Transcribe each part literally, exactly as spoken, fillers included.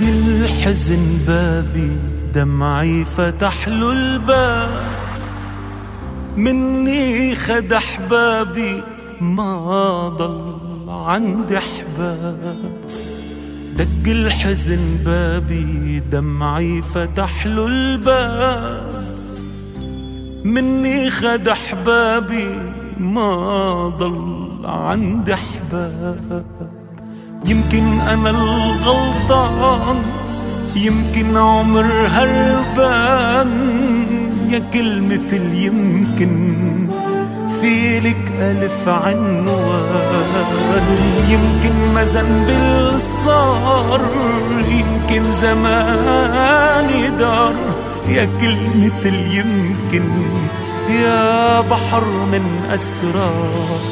الحزن بابي دمعي فتح له الباب، مني خد احبابي ما ضل عندي احباب. دق الحزن بابي دمعي فتح له الباب، مني خد احبابي ما ضل عندي احباب. يمكن انا الغلطان، يمكن عمر هربان، يا كلمة اليمكن في لك ألف عنوان. يمكن ما ذنبي اللي صار، يمكن زماني دار، يا كلمة اليمكن يا بحر من أسرار.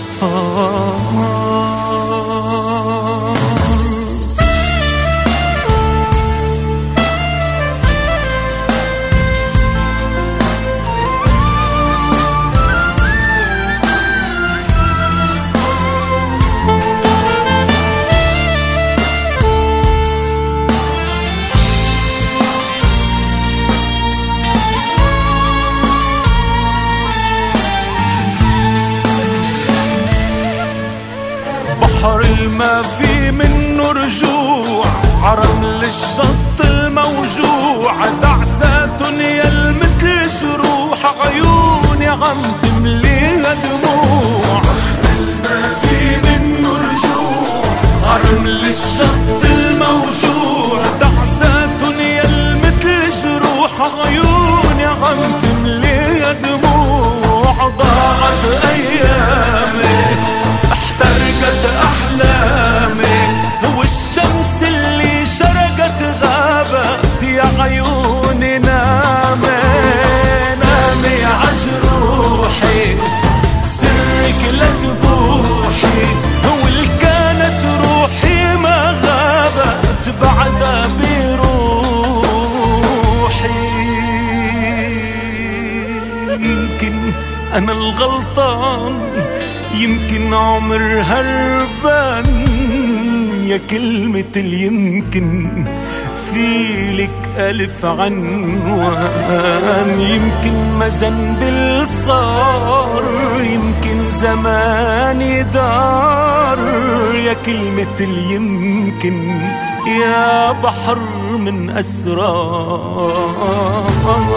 بحر الما في منه رجوع، عرمل الشط الموجوع، دعسات يا مثل جروح، عيوني عم تمليها دموع. بحر الما في منه رجوع، عرمل الشط الموجوع، دعسات يا مثل جروح، عيوني عم تمليها دموع. ضاعت ايامي احترقت احلامي، والشمس اللي شرقت غابت، يا عيوني نامي نامي عجروحي، سرك لا تبوحي، واللي كانت روحي ما غابت بعدها بروحي. يمكن انا الغلطان، يمكن عمر هربان، يا كلمة اليمكن في لك ألف عنوان. يمكن ما ذنبي اللي صار، يمكن زماني دار، يا كلمة اليمكن يا بحر من أسرار.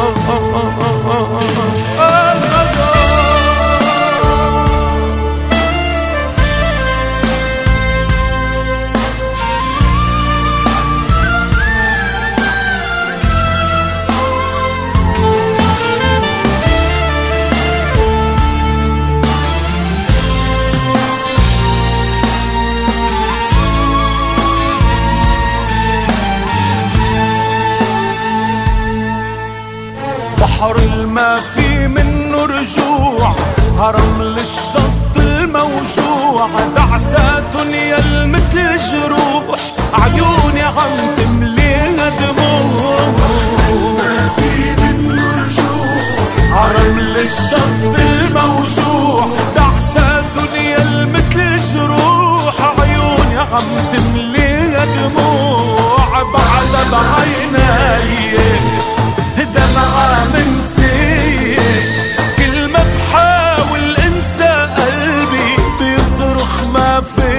بحر الما في منه رجوع، هرمل الشط الموجوع، دعسات يا مثل جروح، عيوني عم تمليها دموع. بحر الما في منه رجوع، هرمل الشط الموجوع، دعسات يا مثل جروح، عيوني عم تمليها دموع. بعد بعيناي دمعة منسية، كل ما بحاول انسى قلبي بيصرخ ما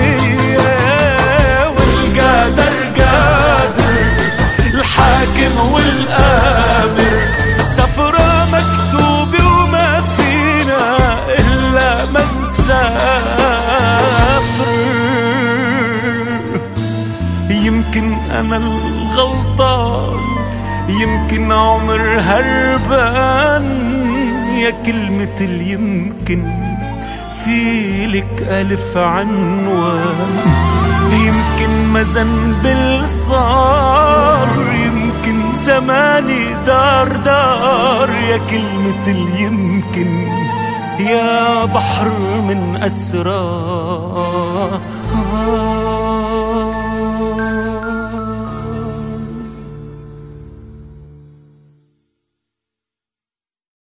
فيا. والقادر قادر، الحاكم والآمر، السفرة مكتوبة وما فينا إلا من سافر. يمكن أنا الغلطان، يمكن عمر هربان، يا كلمة اليمكن في لك ألف عنوان. يمكن ما ذنبي اللي صار، يمكن زماني دار دار، يا كلمة اليمكن يا بحر من أسرار.